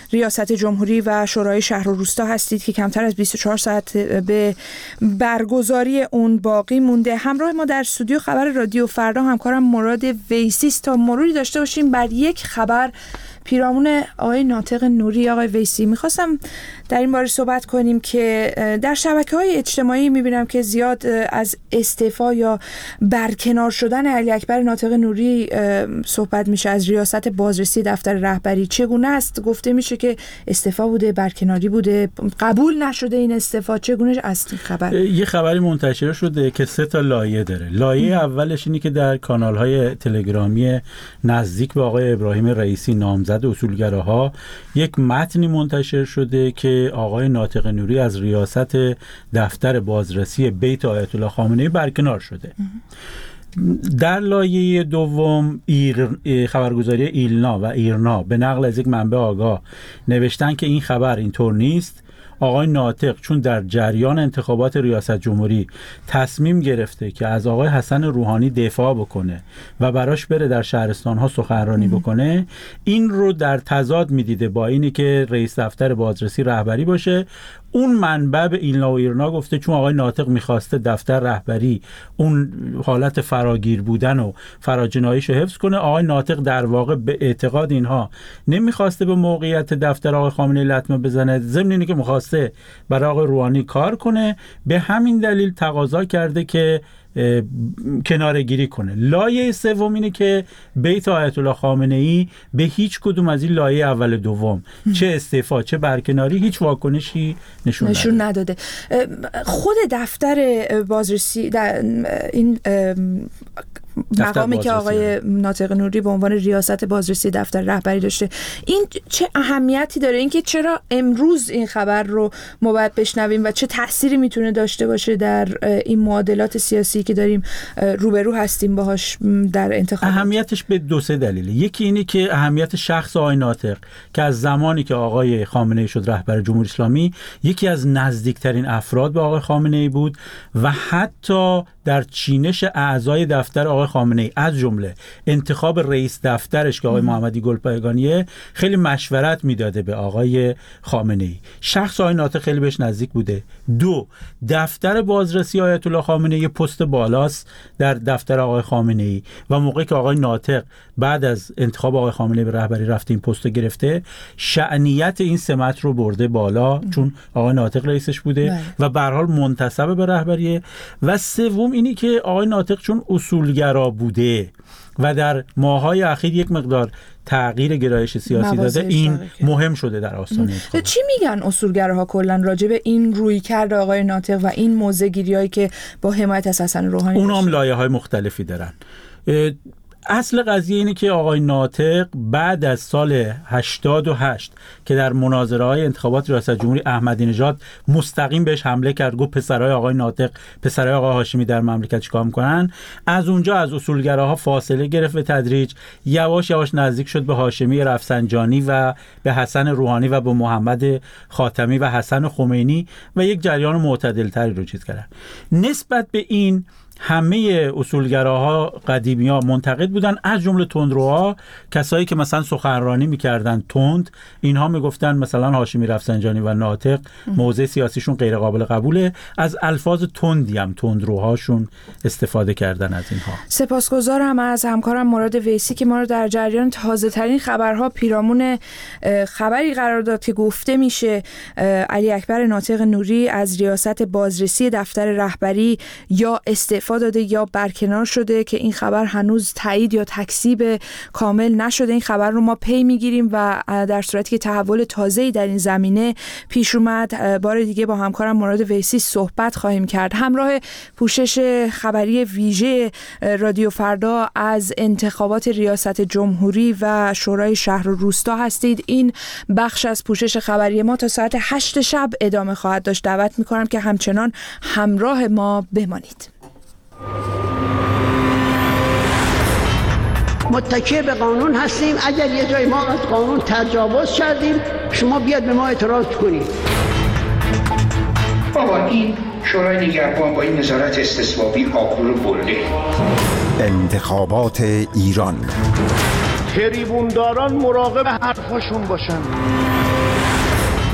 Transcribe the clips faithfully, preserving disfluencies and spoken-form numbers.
ریاست جمهوری و شورای شهر و روستا هستید که کمتر از بیست و چهار ساعت به برگزاری اون باقی مونده. همراه ما در استودیو خبر رادیو فردا همکارم مراد ویسی است تا مروری داشته باشیم بر یک خبر پیرامون آقای ناطق نوری. آقای ویسی، میخواستم در این باره صحبت کنیم که در شبکه‌های اجتماعی میبینم که زیاد از استعفا یا برکنار شدن علی اکبر ناطق نوری صحبت میشه، از ریاست بازرسی دفتر رهبری. چگونه است؟ گفته میشه که استعفا بوده، برکناری بوده، قبول نشده این استعفا. چگونه است این خبر؟ یه خبری منتشر شده که سه تا لایه داره. لایه اولش اینه که در کانال‌های تلگرامی نزدیک به آقای ابراهیم رئیسی نامزد اصولگراها یک متنی منتشر شده که آقای ناطق نوری از ریاست دفتر بازرسی بیت آیت الله خامنه‌ای برکنار شده. در لایه دوم ایر خبرگزاری ایلنا و ایرنا به نقل از یک منبع آگاه نوشتن که این خبر اینطور نیست. آقای ناطق چون در جریان انتخابات ریاست جمهوری تصمیم گرفته که از آقای حسن روحانی دفاع بکنه و براش بره در شهرستان‌ها سخنرانی بکنه، این رو در تضاد میدیده با اینی که رئیس دفتر بازرسی رهبری باشه. اون منبع به ایلنا و ایرنا گفته چون آقای ناطق میخواسته دفتر رهبری اون حالت فراگیر بودن و فراجناییشو حفظ کنه، آقای ناطق در واقع به اعتقاد اینها نمیخواسته به موقعیت دفتر آقای خامنه‌ای لطمه بزنه، ضمن اینه که میخواسته برای آقای روحانی کار کنه، به همین دلیل تقاضا کرده که کناره گیری کنه. لایه سوم اینه که بیت آیت الله خامنه‌ای به هیچ کدوم از این لایه اول دوم چه استعفا چه برکناری هیچ واکنشی نشون, نشون نداده. خود دفتر بازرسی در این مقامی که آقای ناطق نوری به عنوان ریاست بازرسی دفتر رهبری داشته، این چه اهمیتی داره؟ اینکه چرا امروز این خبر رو ما باید بشنویم و چه تأثیری میتونه داشته باشه در این معادلات سیاسی که داریم روبرو هستیم باهاش در انتخابات؟ اهمیتش به دو سه دلیله. یکی اینه که اهمیت شخص آقای ناطق که از زمانی که آقای خامنه‌ای شد رهبر جمهوری اسلامی یکی از نزدیکترین افراد به آقای خامنه‌ای بود و حتی در چینش اعضای دفتر آقای خامنه‌ای از جمله انتخاب رئیس دفترش که آقای محمدی گلپایگانیه خیلی مشورت میداده به آقای خامنه‌ای. شخص آقای ناطق خیلی بهش نزدیک بوده. دو، دفتر بازرسی آیت الله خامنه‌ای پست بالاست در دفتر آقای خامنه‌ای و موقعی که آقای ناطق بعد از انتخاب آقای خامنه‌ای به رهبری رفته این پست گرفته، شأنیت این سمت رو برده بالا چون آقای ناطق رئیسش بوده بله. و به هر حال منتسب به رهبریه. و سوم اینی که آقای ناطق چون اصولگرا بوده و در ماه‌های اخیر یک مقدار تغییر گرایش سیاسی داده، این مهم شده در آستانه انتخابات. چی میگن اصولگراها کلا راجع به این رویکرد آقای ناطق و این موضع‌گیری‌هایی که با حمایت از حسن روحانی؟ اونا هم لایه‌های مختلفی دارن. اصل قضیه اینه که آقای ناطق بعد از سال هشتاد و هشت که در مناظره‌های انتخابات ریاست جمهوری احمدی نژاد مستقیم بهش حمله کرد، گفت پسرای آقای ناطق پسرای آقای هاشمی در مملکت چیکار می‌کنن، از اونجا از اصولگراها فاصله گرفت به تدریج، یواش یواش نزدیک شد به هاشمی رفسنجانی و به حسن روحانی و به محمد خاتمی و حسن خمینی و یک جریان معتدل‌تری رو چیز کرد. نسبت به این همه اصولگراها قدیمی‌ها منتقد بودن، از جمله تندروها، کسایی که مثلا سخنرانی می‌کردن تند، اینها میگفتن مثلا هاشمی رفسنجانی و ناطق موضع سیاسیشون غیر قابل قبوله، از الفاظ تندی هم تندروهاشون استفاده کردن از اینها. سپاسگزارم از همکارم مراد ویسی که ما رو در جریان تازه‌ترین خبرها پیرامون خبری قرار داد که گفته میشه علی اکبر ناطق نوری از ریاست بازرسی دفتر رهبری یا استعفا داده یا برکنار شده که این خبر هنوز تایید یا تکذیب کامل نشده. این خبر رو ما پی میگیریم و در صورتی که تحول تازه‌ای در این زمینه پیش اومد بار دیگه با همکارم مراد ویسی صحبت خواهیم کرد. همراه پوشش خبری ویژه رادیو فردا از انتخابات ریاست جمهوری و شورای شهر و روستا هستید. این بخش از پوشش خبری ما تا ساعت هشت شب ادامه خواهد داشت. دعوت میکنم که همچنان همراه ما بمانید. متکی به قانون هستیم. اگر یه جای ما از قانون تجاوز کردیم شما بیاد به ما اعتراض کنید. بابا این شورای نگهبان با این نظارت استصوابی آبرو برده. انتخابات ایران، تریبونداران مراقب حرفاشون باشن.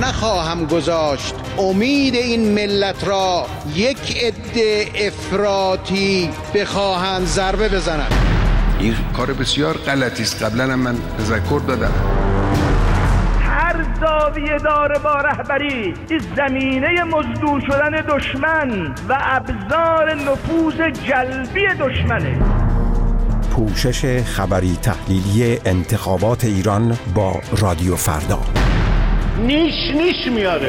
نخواهم گذاشت امید این ملت را یک عده افراطی بخواهند ضربه بزنند. این کار بسیار غلطی است. قبلا هم من تذکر دادم. هر زاویه دار با رهبری این زمینه مزدور شدن دشمن و ابزار نفوذ جلبی دشمنه. پوشش خبری تحلیلی انتخابات ایران با رادیو فردا. نیش نیش میاره.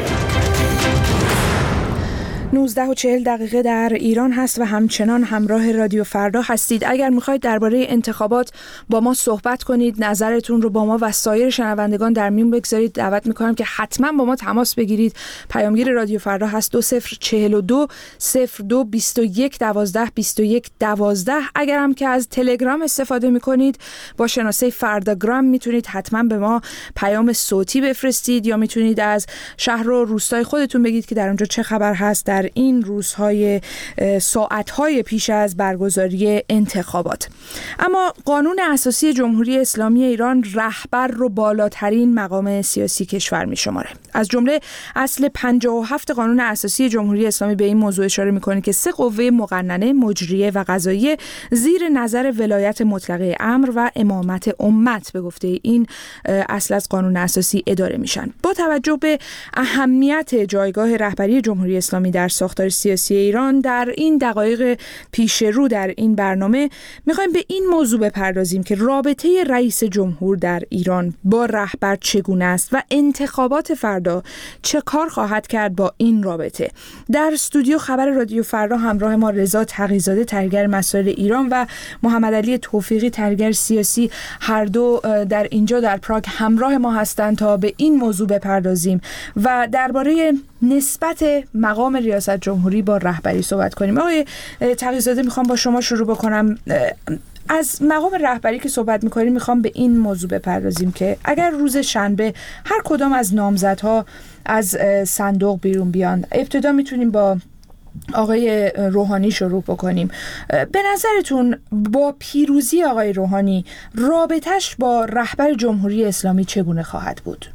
نوزده و چهل دقیقه در ایران هست و همچنان همراه رادیو فردا هستید. اگر میخواید درباره انتخابات با ما صحبت کنید، نظرتون رو با ما و سایر شنوندگان در میون بگذارید، دعوت میکنم که حتما با ما تماس بگیرید. پیامگیر رادیو فردا هست دو صفر چهل و دو صفر دو بیست و یک دوازده بیست و یک دوازده. اگر هم که از تلگرام استفاده میکنید با شناسه فرداگرام میتونید حتما به ما پیام صوتی بفرستید، یا میتونید از شهر و روستای خودتون بگید که در اونجا چه خبر هست در این روزهای ساعتهای پیش از برگزاری انتخابات. اما قانون اساسی جمهوری اسلامی ایران رهبر رو بالاترین مقام سیاسی کشور می‌شماره. از جمله اصل پنجاه و هفت قانون اساسی جمهوری اسلامی به این موضوع اشاره می‌کنه که سه قوه مقننه، مجریه و قضاییه زیر نظر ولایت مطلقه امر و امامت امت به گفته این اصل از قانون اساسی اداره میشن. با توجه به اهمیت جایگاه رهبری جمهوری اسلامی در ساختار سیاسی ایران، در این دقایق پیش رو در این برنامه میخوایم به این موضوع بپردازیم که رابطه رئیس جمهور در ایران با رهبر چگونه است و انتخابات فردا چه کار خواهد کرد با این رابطه. در استودیو خبر رادیو فردا همراه ما رضا تقی‌زاده، تحلیلگر مسائل ایران، و محمد علی توفیقی، تحلیلگر سیاسی، هر دو در اینجا در پراگ همراه ما هستند تا به این موضوع بپردازیم و درباره نسبت مقام ریاست جمهوری با رهبری صحبت کنیم. آقای تقی‌زاده، میخوام با شما شروع بکنم. از مقام رهبری که صحبت میکنیم میخوام به این موضوع بپردازیم که اگر روز شنبه هر کدام از نامزدها از صندوق بیرون بیان، ابتدا میتونیم با آقای روحانی شروع بکنیم. به نظرتون با پیروزی آقای روحانی رابطش با رهبر جمهوری اسلامی چگونه خواهد بود؟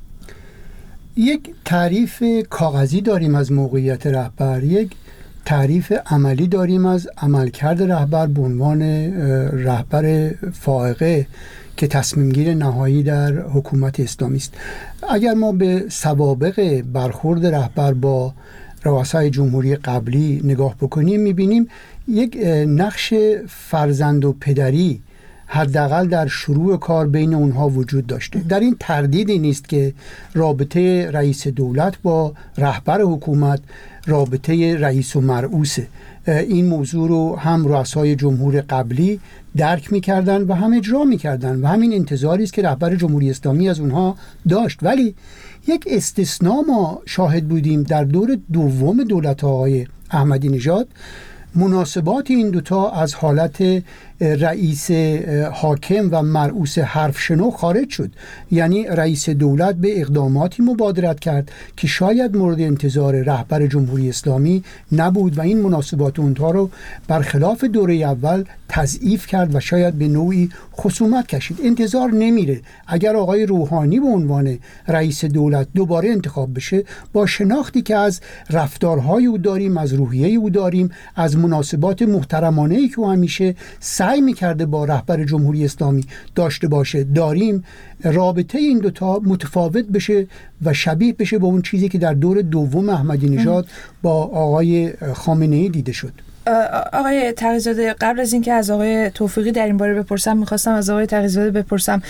یک تعریف کاغذی داریم از موقعیت رهبر، یک تعریف عملی داریم از عملکرد رهبر به عنوان رهبر فائقه که تصمیم گیر نهایی در حکومت اسلامی است. اگر ما به سوابق برخورد رهبر با رؤسای جمهوری قبلی نگاه بکنیم، میبینیم یک نقش فرزند و پدری حداقل در شروع کار بین اونها وجود داشته. در این تردیدی نیست که رابطه رئیس دولت با رهبر حکومت رابطه رئیس و مرئوسه. این موضوع رو هم رؤسای جمهور قبلی درک می‌کردن و هم اجرا می‌کردن و همین انتظاری است که رهبر جمهوری اسلامی از اونها داشت. ولی یک استثناء ما شاهد بودیم در دور دوم دولت آقای احمدی نژاد. مناسبات این دوتا از حالت رئیس حاکم و مرئوس حرف شنو خارج شد، یعنی رئیس دولت به اقداماتی مبادرت کرد که شاید مورد انتظار رهبر جمهوری اسلامی نبود و این مناسبات اونها رو برخلاف دوره اول تضعیف کرد و شاید به نوعی خصومت کشید. انتظار نمیره اگر آقای روحانی به عنوان رئیس دولت دوباره انتخاب بشه، با شناختی که از رفتارهای او داریم، از روحیه او داریم، از مناسبات محترمانه‌ای که او همیشه سعی می‌کرده با رهبر جمهوری اسلامی داشته باشه داریم، رابطه این دوتا متفاوت بشه و شبیه بشه با اون چیزی که در دور دوم احمدی نژاد با آقای خامنه‌ای دیده شد. آقای تقی‌زاده، قبل از اینکه از آقای توفیقی در این باره بپرسم، میخواستم از آقای تقی‌زاده بپرسم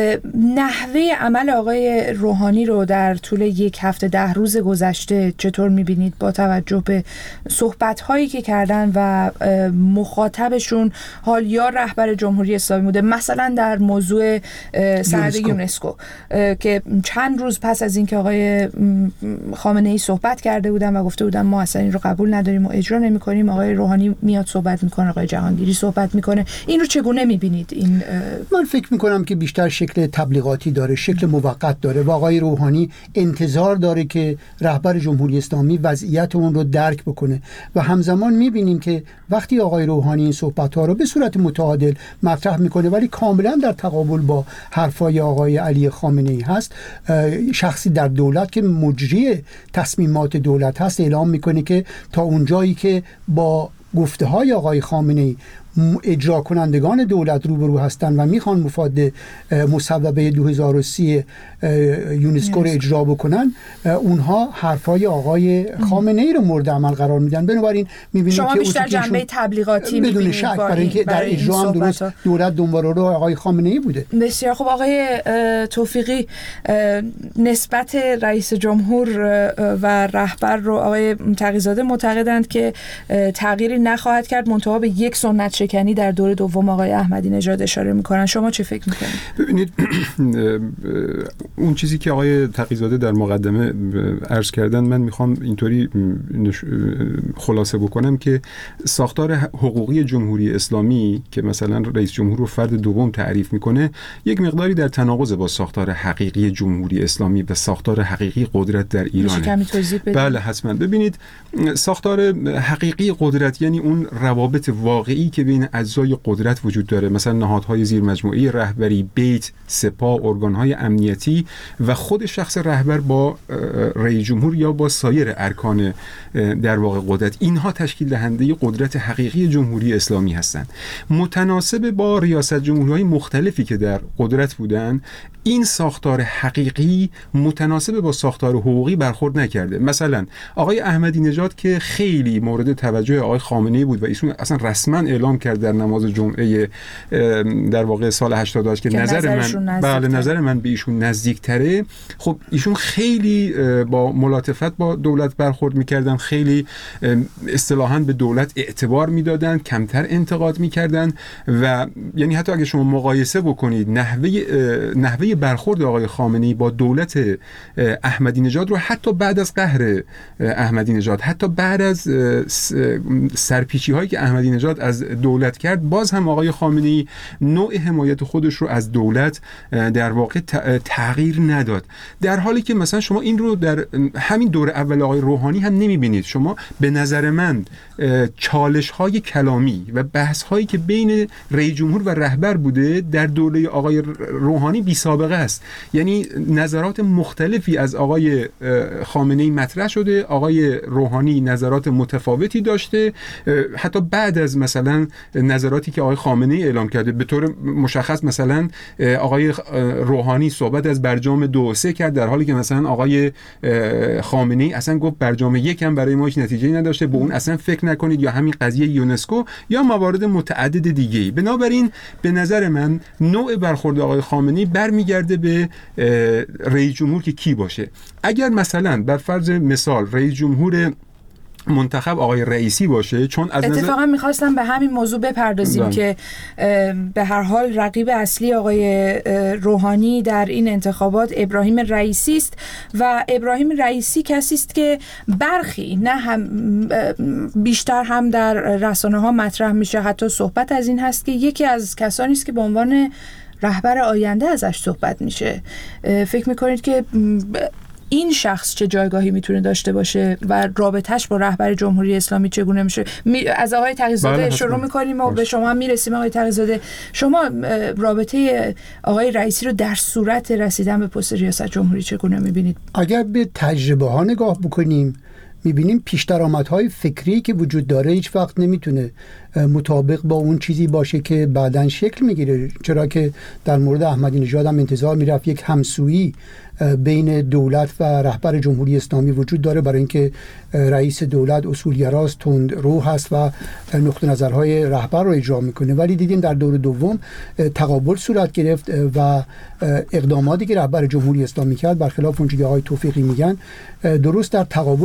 نحوه عمل آقای روحانی رو در طول یک هفته ده روز گذشته چطور میبینید با توجه به صحبت‌هایی که کردن و مخاطبشون حال یا رهبر جمهوری اسلامی بوده، مثلا در موضوع سند یونسکو که چند روز پس از اینکه آقای خامنه‌ای صحبت کرده بودن و گفته بودن ما اصلا این رو قبول نداریم و اجرا نمی‌کنیم، آقای روحانی روحانی میاد صحبت میکنه، آقای جهانگیری صحبت میکنه. این رو چگونه میبینید؟ این من فکر میکنم که بیشتر شکل تبلیغاتی داره، شکل موقت داره و آقای روحانی انتظار داره که رهبر جمهوری اسلامی وضعیت اون رو درک بکنه و همزمان میبینیم که وقتی آقای روحانی این صحبت‌ها رو به صورت متعادل مطرح میکنه ولی کاملا در تقابل با حرفای آقای علی خامنه‌ای هست، شخصی در دولت که مجری تصمیمات دولت هست اعلام میکنه که تا اونجایی که با گفته های آقای خامنه‌ای اجرا کنندگان دولت روبرو هستند و میخوان مفاد مصوبه دو هزار و سی یونسکو رو اجرا بکنن، اونها حرفای آقای خامنه‌ای رو مورد عمل قرار میدن. بنابراین میبینید که شما بیشتر جنبه تبلیغاتی میبینید بدون شک، برای اینکه در اجرا هم درست دولت دنبال رو آقای خامنه‌ای بوده. بسیار خوب. آقای توفیقی، نسبت رئیس جمهور و رهبر رو آقای تقی‌زاده معتقدند که تغییری نخواهد کرد، منتها به یک سنت شکنی در دور دوم آقای احمدی نژاد اشاره میکنن. شما چه فکر میکنید؟ ببینید، اون چیزی که آقای تقی‌زاده در مقدمه عرض کردن، من میخوام اینطوری خلاصه بکنم که ساختار حقوقی جمهوری اسلامی که مثلا رئیس جمهور رو فرد دوم تعریف میکنه یک مقداری در تناقض با ساختار حقیقی جمهوری اسلامی و ساختار حقیقی قدرت در ایران. کمی توضیح بدید؟ بله حتما. ببینید، ساختار حقیقی قدرت یعنی اون روابط واقعی که بین اجزای قدرت وجود داره، مثلا نهادهای زیر مجموعه رهبری، بیت، سپاه، ارگانهای امنیتی و خود شخص رهبر با رئیس جمهور یا با سایر ارکان در واقع قدرت، اینها تشکیل دهنده قدرت حقیقی جمهوری اسلامی هستند. متناسب با ریاست جمهوری‌های مختلفی که در قدرت بودن، این ساختار حقیقی متناسب با ساختار حقوقی برخورد نکرده. مثلا آقای احمدی نژاد که خیلی مورد توجه آقای خامنه‌ای بود و ایشون اصلا رسما اعلام کرد در نماز جمعه در واقع سال هشتاد و هشت که, که نظر من بله نظر من به ایشون نزدیک‌تره. خب ایشون خیلی با ملاطفت با دولت برخورد می‌کردن، خیلی اصطلاحاً به دولت اعتبار میدادن، کمتر انتقاد می‌کردن و یعنی حتی اگه شما مقایسه بکنید نحوه نحوه برخورد آقای خامنه‌ای با دولت احمدی نژاد رو، حتی بعد از قهر احمدی نژاد، حتی بعد از سرپیچی هایی که احمدی نژاد از دولت کرد، باز هم آقای خامنه‌ای نوع حمایت خودش رو از دولت در واقع تغییر نداد، در حالی که مثلا شما این رو در همین دور اول آقای روحانی هم نمی‌بینید. شما به نظر من چالش های کلامی و بحث هایی که بین رئیس جمهور و رهبر بوده در دوره آقای روحانی بی سابقه است. یعنی نظرات مختلفی از آقای خامنه‌ای مطرح شده، آقای روحانی نظرات متفاوتی داشته، حتی بعد از مثلا نظراتی که آقای خامنه‌ای اعلام کرده. به طور مشخص مثلا آقای روحانی صحبت از برجام دو و سه کرد، در حالی که مثلا آقای خامنه‌ای اصلا گفت برجام یک هم برای ما هیچ نتیجه‌ای نداشته، به اون اصلا فکر نکنید، یا همین قضیه یونسکو یا موارد متعدد دیگه‌ای. بنابراین به نظر من نوع برخورد آقای خامنه‌ای برمیگرده به رئیس جمهور که کی باشه. اگر مثلا بر فرض مثال رئیس جمهور منتخب آقای رئیسی باشه، چون از اتفاقا نظر... میخواستم به همین موضوع بپردازیم که به هر حال رقیب اصلی آقای روحانی در این انتخابات ابراهیم رئیسی است و ابراهیم رئیسی کسی است که برخی نه هم بیشتر هم در رسانه ها مطرح میشه، حتی صحبت از این هست که یکی از کسانی است که به عنوان رهبر آینده ازش صحبت میشه. فکر میکنید که این شخص چه جایگاهی میتونه داشته باشه و رابطهش با رهبر جمهوری اسلامی چگونه میشه؟ می از آقای تقی‌زاده شروع میکنیم و به شما هم میرسیم. آقای تقی‌زاده، شما رابطه آقای رئیسی رو در صورت رسیدن به پست ریاست جمهوری چگونه میبینید؟ اگر به تجربه ها نگاه بکنیم، میبینیم پیش درآمدهای فکری که وجود داره هیچ وقت نمیتونه مطابق با اون چیزی باشه که بعداً شکل میگیره، چرا که در مورد احمدی نژاد هم انتظار میرفت یک همسویی بین دولت و رهبر جمهوری اسلامی وجود داره، برای اینکه رئیس دولت اصولگراست، تند رو هست و نقطه نظرهای رهبر رو اجرا میکنه. ولی دیدیم در دور دوم تقابل صورت گرفت و اقداماتی که رهبر جمهوری اسلامی کرد، برخلاف اون چیزی که آقای توفیقی میگن، درست در تقابل عملی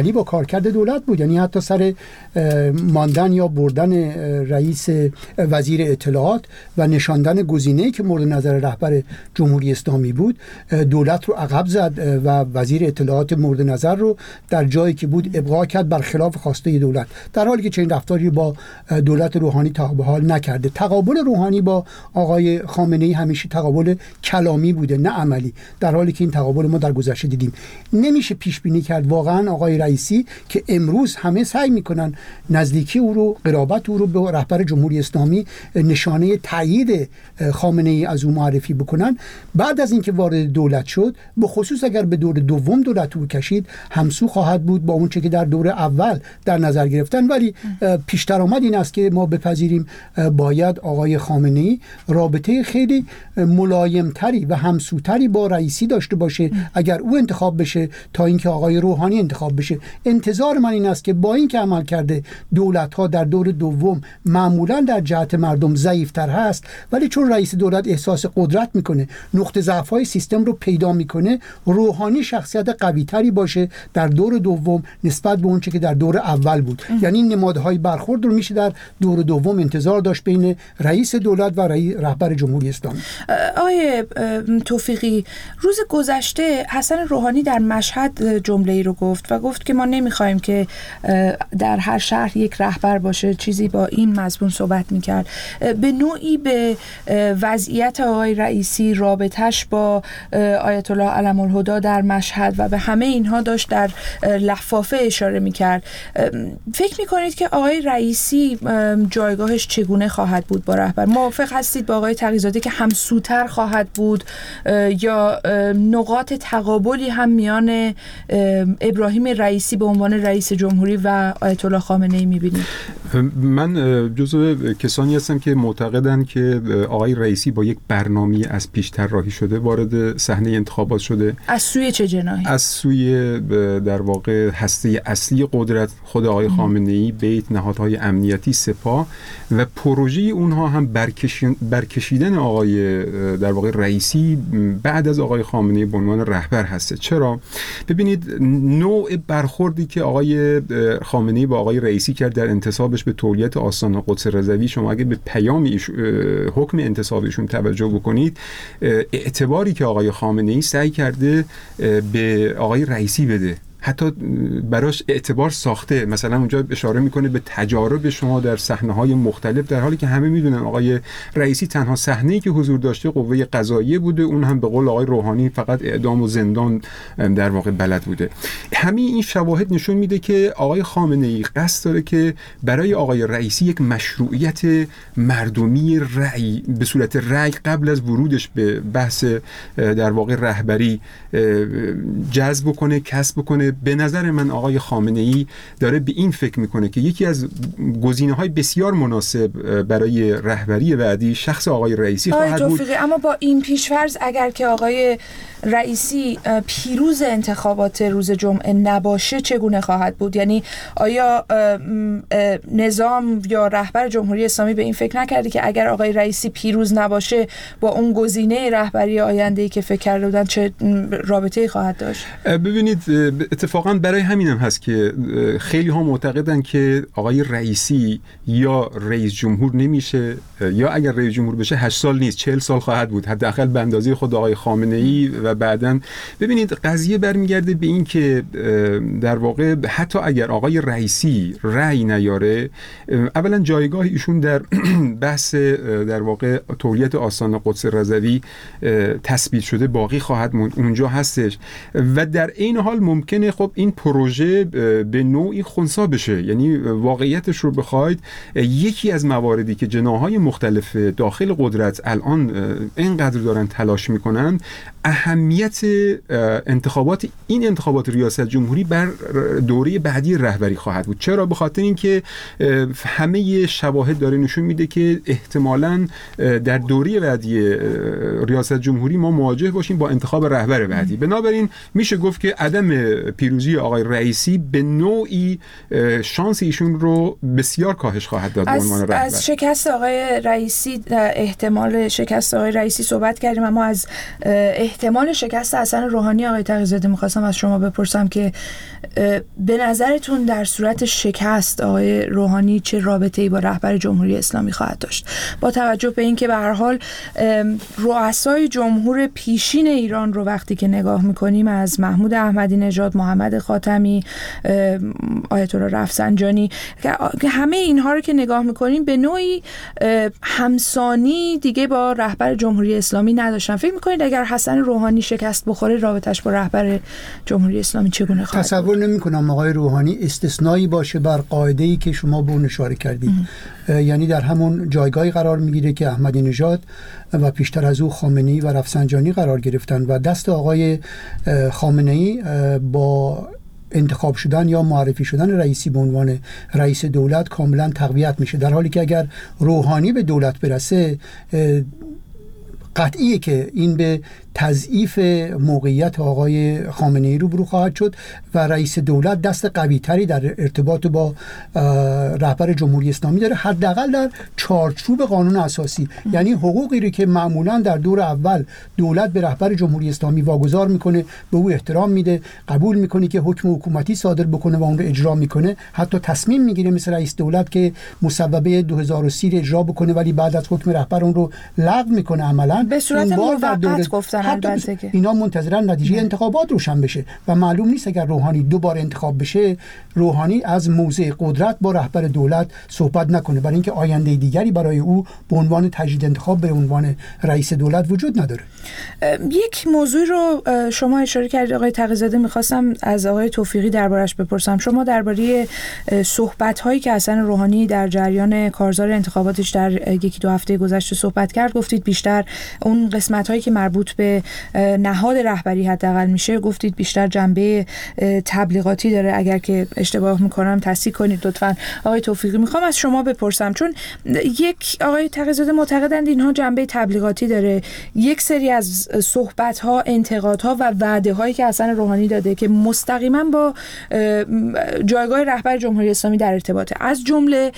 عملی با کارکرد دولت بود. یعنی حتی سر ماندن یا بردن رئیس وزیر اطلاعات و نشاندن گزینه‌ای که مورد نظر رهبر جمهوری اسلامی بود، دولت رو عقب زد و وزیر اطلاعات مورد نظر رو در جایی که بود ابقا کرد برخلاف خواسته دولت، در حالی که چنین رفتاری با دولت روحانی تا به حال نکرده. تقابل روحانی با آقای خامنه‌ای همیشه تقابل کلامی بوده نه عملی، در حالی که این تقابل ما در گذشته دیدیم. نمیشه پیش بینی کرد واقعا آقای رئیسی که امروز همه سعی میکنن نزدیکی او رو، قرابت او رو به رهبر جمهوری اسلامی نشانه تایید خامنه‌ای از او معرفی بکنن، بعد از اینکه وارد دولت شد، به خصوص اگر به دور دوم دولت او کشید، همسو خواهد بود با اون چه که در دور اول در نظر گرفتن. ولی پیشتر آمد این است که ما بپذیریم باید آقای خامنه‌ای رابطه خیلی ملایمتری و همسوتری با رئیسی داشته باشه اگر او انتخاب بشه تا اینکه آقای روحانی انتخاب بشه. انتظار من این است که با اینکه عمل کرده دولت‌ها در دور دوم معمولاً در جهت مردم ضعیف‌تر هست، ولی چون رئیس دولت احساس قدرت میکنه، نقطه ضعف‌های سیستم رو پیدا میکنه، روحانی شخصیت قوی‌تری باشه در دور دوم نسبت به اون چه که در دور اول بود. ام. یعنی نمادهای برخورد رو میشه در دور دوم انتظار داشت بین رئیس دولت و رئیس رهبر جمهوری اسلامی. آقای توفیقی، روز گذشته حسن روحانی در مشهد جمله‌ای رو گفت و گفت که ما نمیخوایم که در هر شهر یک رهبر باشه، چیزی با این مضمون صحبت میکرد. به نوعی به وضعیت آقای رئیسی، رابطش با آیت الله علم الهدی در مشهد و به همه اینها داشت در لفافه اشاره میکرد. فکر میکنید که آقای رئیسی جایگاهش چگونه خواهد بود با رهبر؟ موافق هستید با آقای تقی‌زاده که همسوتر خواهد بود یا نقاط تقابلی هم میان ابراهیم رئیسی به عنوان رئیس جمهوری و آیت الله خامنه‌ای میبینید؟ من جزو کسانی هستم که معتقدن که آقای رئیسی با یک برنامه از پیش طراحی شده وارد صحنه انتخابات شده. از سوی چه جناحی؟ از سوی در واقع هسته اصلی قدرت، خود آقای خامنه‌ای، بیت، نهادهای امنیتی، سپاه و پروژه اونها هم برکشیدن آقای در واقع رئیسی بعد از آقای خامنه‌ای به عنوان رهبر هسته. چرا؟ ببینید نوع برخوردی که آقای خامنه‌ای با آقای رئیسی کرد در انتصابش به تولیت آستان قدس رضوی، شما اگه به پیام حکم انتصابشون توجه بکنید، اعتباری که آقای خامنه‌ای سعی کرده به آقای رئیسی بده، حتی براش اعتبار ساخته. مثلا اونجا اشاره میکنه به تجارب شما در صحنه‌های مختلف، در حالی که همه میدونن آقای رئیسی تنها صحنه‌ای که حضور داشته قوه قضاییه بوده، اون هم به قول آقای روحانی فقط اعدام و زندان در واقع بلد بوده. همین این شواهد نشون میده که آقای خامنه‌ای قصد داره که برای آقای رئیسی یک مشروعیت مردمی رأی به صورت رأی قبل از ورودش به بحث در واقع رهبری جذب کنه، کسب کنه. به نظر من آقای خامنه‌ای داره به این فکر میکنه که یکی از گزینه‌های بسیار مناسب برای رهبری بعدی شخص آقای رئیسی خواهد بود. اما با این پیش‌فرض اگر که آقای رئیسی پیروز انتخابات روز جمعه نباشه چگونه خواهد بود؟ یعنی آیا نظام یا رهبر جمهوری اسلامی به این فکر نکرده که اگر آقای رئیسی پیروز نباشه با اون گزینه رهبری آینده‌ای که فکر کرده بودن چه رابطه‌ای خواهد داشت؟ ببینید اتفاقا برای همینم هست که خیلی ها معتقدن که آقای رئیسی یا رئیس جمهور نمیشه، یا اگر رئیس جمهور بشه هشت سال نیست چهل سال خواهد بود، حداقل به اندازه خود آقای خامنه‌ای. و بعداً ببینید قضیه برمیگرده به این که در واقع حتی اگر آقای رئیسی رأی نیاره، اولا جایگاه ایشون در بحث در واقع تولیت آستان قدس رضوی تثبیت شده باقی خواهد موند، اونجا هستش و در این حال ممکنه خب این پروژه به نوعی خنثی بشه. یعنی واقعیتش رو بخواید، یکی از مواردی که جناح‌های مختلف داخل قدرت الان اینقدر دارن تلاش میکنن اهمیت انتخابات این انتخابات ریاست جمهوری بر دوره بعدی رهبری خواهد بود. چرا؟ به خاطر اینکه همه شواهد داره نشون میده که احتمالاً در دوره بعدی ریاست جمهوری ما مواجه باشیم با انتخاب رهبر بعدی. بنابراین میشه گفت که عدم پیروزی آقای رئیسی به نوعی شانس ایشون رو بسیار کاهش خواهد داد به عنوان رهبر. از شکست آقای رئیسی، احتمال شکست آقای رئیسی صحبت کردیم، اما از احتمال شکست حسن روحانی آقای تقی‌زاده می‌خواستم از شما بپرسم که به نظرتون در صورت شکست آقای روحانی چه رابطه‌ای با رهبر جمهوری اسلامی خواهد داشت، با توجه به اینکه به هر حال رؤسای جمهور پیشین ایران رو وقتی که نگاه می‌کنیم از محمود احمدی نژاد، محمد خاتمی، آیت الله رفسنجانی، همه اینها رو که نگاه می‌کنیم به نوعی همسانی دیگه با رهبر جمهوری اسلامی نداشتن. فکر می‌کنید اگر حسن روحانی شکست بخوره رابطش با رهبر جمهوری اسلامی چگونه خواهد؟ تصور نمی‌کنم آقای روحانی استثنایی باشه بر قاعده‌ای که شما به اون اشاره کردید. یعنی در همون جایگاهی قرار میگیره که احمدی نژاد و پیشتر از او خامنه‌ای و رفسنجانی قرار گرفتن و دست آقای خامنه‌ای با انتخاب شدن یا معرفی شدن رئیسی به عنوان رئیس دولت کاملا تقویت میشه، در حالی که اگر روحانی به دولت برسه قطعیه که این به تضعیف موقعیت آقای خامنه‌ای روبرو خواهد شد و رئیس دولت دست قوی‌تری در ارتباط با رهبر جمهوری اسلامی داره، حداقل در چارچوب قانون اساسی. یعنی حقوقی رو که معمولا در دور اول دولت به رهبر جمهوری اسلامی واگذار میکنه، به او احترام میده، قبول میکنه که حکم حکومتی صادر بکنه و اون رو اجرا میکنه، حتی تصمیم میگیره مثل رئیس دولت که مصوبه دو هزار و سی رو اجرا بکنه ولی بعد از حکم رهبر اون رو لغو میکنه عملاً به صورت موقت گفتن. البته که اینا منتظرن نتیجه نه. انتخابات روشن بشه و معلوم نیست اگر روحانی دوباره انتخاب بشه روحانی از موضع قدرت با رهبر دولت صحبت نکنه، برای اینکه آینده دیگری برای او به عنوان تجدید انتخاب به عنوان رئیس دولت وجود نداره. یک موضوع رو شما اشاره کردید آقای تقی‌زاده، می‌خواستم از آقای توفیقی دربارش بپرسم. شما درباره صحبت‌هایی که حسن روحانی در جریان کارزار انتخاباتش در یکی دو هفته گذشته صحبت کرد گفتید بیشتر اون قسمت‌هایی که مربوط به نهاد رهبری حداقل میشه گفتید بیشتر جنبه تبلیغاتی داره. اگر که اشتباه میکنم تصحیح کنید لطفاً. آقای توفیقی میخوام از شما بپرسم، چون یک آقای تقی‌زاده معتقدند اینها جنبه تبلیغاتی داره، یک سری از صحبت‌ها، انتقادها و وعده‌هایی که حسن روحانی داده که مستقیما با جایگاه رهبر جمهوری اسلامی در ارتباطه، از جمله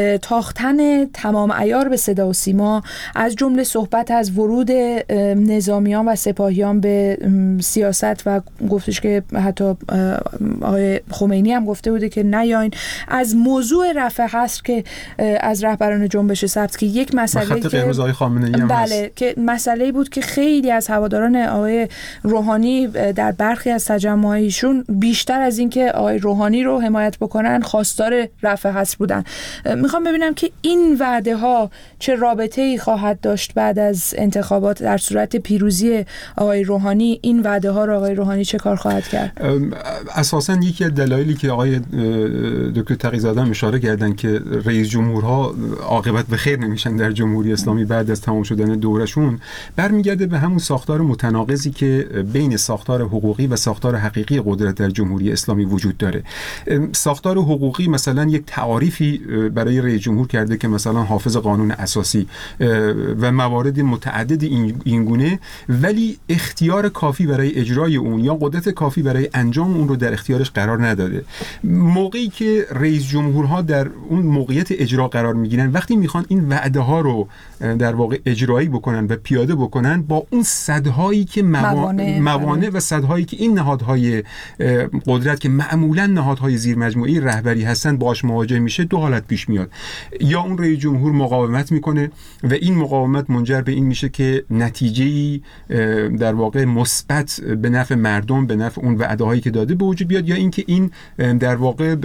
تاختن تمام عیار به صدا و سیما، از جمله صحبت از ورود نظامیان و سپاهیان به سیاست و گفتش که حتی آقای خمینی هم گفته بوده که نیاین، از موضوع رفع حصر که از رهبران جنبش سبز که یک مسئله که قرمز آقای خامنه‌ای هم بله هست. که مسئله بود که خیلی از هواداران آقای روحانی در برخی از تجمعایشون بیشتر از اینکه آقای روحانی رو حمایت بکنن خواستار رفع حصر بودن. میخوام ببینم که این وعده ها چه رابطه‌ای خواهد داشت بعد از انتخابات در صورت پیروزی آقای روحانی. این وعده ها رو آقای روحانی چه کار خواهد کرد؟ اساساً یکی از دلایلی که آقای دکتر تقی‌زاده هم اشاره کردن که رئیس جمهورها عاقبت به خیر نمیشن در جمهوری اسلامی بعد از تمام شدن دورشون برمیگرده به همون ساختار متناقضی که بین ساختار حقوقی و ساختار حقیقی قدرت در جمهوری اسلامی وجود داره. ساختار حقوقی مثلا یک تعاریفی برای رئیس جمهور کرده که مثلا حافظ قانون اساسی و موارد متعدد این گونه، ولی اختیار کافی برای اجرای اون یا قدرت کافی برای انجام اون رو در اختیارش قرار نداده. موقعی که رئیس جمهورها در اون موقعیت اجرا قرار میگیرن، وقتی میخوان این وعده ها رو در واقع اجرایی بکنن و پیاده بکنن، با اون صدهایی که موانع, موانع و صدهایی که این نهادهای قدرت که معمولا نهادهای زیر مجموعه رهبری هستن باهاش مواجه میشه، دو حالت پیش میاد. یا اون رئیس جمهور مقاومت میکنه و این مقاومت منجر به این میشه که نتیجه‌ای در واقع مثبت به نفع مردم، به نفع اون وعده هایی که داده به وجود بیاد، یا اینکه این در واقع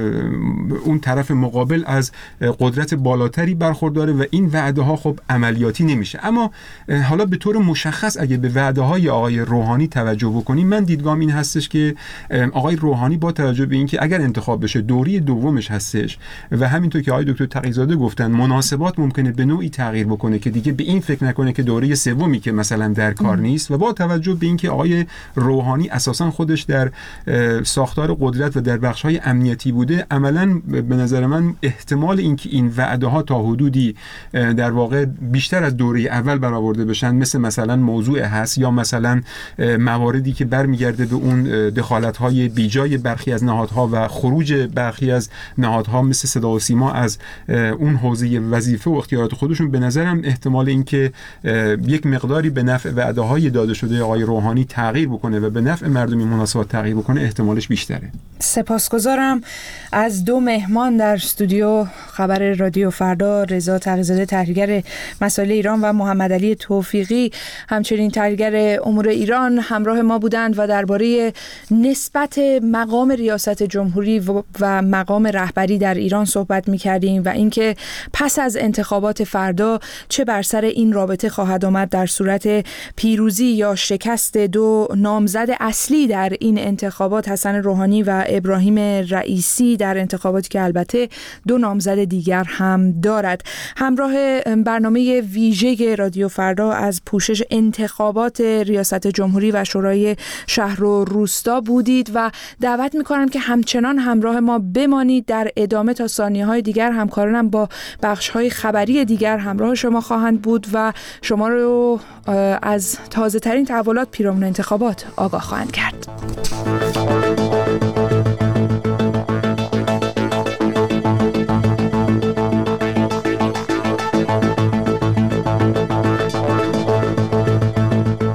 اون طرف مقابل از قدرت بالاتری برخورداره و این وعده ها خب عملیاتی نمیشه. اما حالا به طور مشخص اگه به وعده های آقای روحانی توجه بکنیم، من دیدگاهم این هستش که آقای روحانی با توجه به اینکه اگر انتخاب بشه دوری دومش هستش و همینطور که آقای دکتر تقی‌زاده گفتن مناسبات ممکنه به نوعی تغییر بکنه که دیگه به این فکر نکنه که دوره سومی که مثلا در کار کار نیست و با توجه به اینکه آقای روحانی اساسا خودش در ساختار قدرت و در بخش‌های امنیتی بوده، عملاً به نظر من احتمال اینکه این وعده ها تا حدودی در واقع بیشتر از دوره اول برآورده بشن، مثل مثلا موضوع هست یا مثلا مواردی که برمیگرده به اون دخالت‌های بیجای برخی از نهادها و خروج برخی از نهادها مثل صدا و سیما از اون حوزه وظیفه و اختیارات خودشون، به نظرم احتمال اینکه یک مقداری به نفع وعده‌های داده شده آقای روحانی تغییر بکنه و به نفع مردم این مناسبات تغییر بکنه احتمالش بیشتره. سپاسگزارم از دو مهمان در استودیو خبر رادیو فردا، رضا تقی‌زاده تحلیلگر مسائل ایران و محمد علی توفیقی همچنین تحلیلگر امور ایران همراه ما بودند و درباره نسبت مقام ریاست جمهوری و مقام رهبری در ایران صحبت می‌کردیم و اینکه پس از انتخابات فردا چه بر سر این رابطه خواهد آمد در صورت پیروزی یا شکست دو نامزد اصلی در این انتخابات، حسن روحانی و ابراهیم رئیسی، در انتخاباتی که البته دو نامزد دیگر هم دارد. همراه برنامه ویژه رادیو فردا از پوشش انتخابات ریاست جمهوری و شورای شهر و روستا بودید و دعوت می‌کنم که همچنان همراه ما بمانید. در ادامه تا ثانیه‌های دیگر همکارانم با بخش‌های خبری دیگر همراه شما خواهند بود و شما رو از تازه‌ترین تحولات پیرامون انتخابات آگاه خواهند کرد.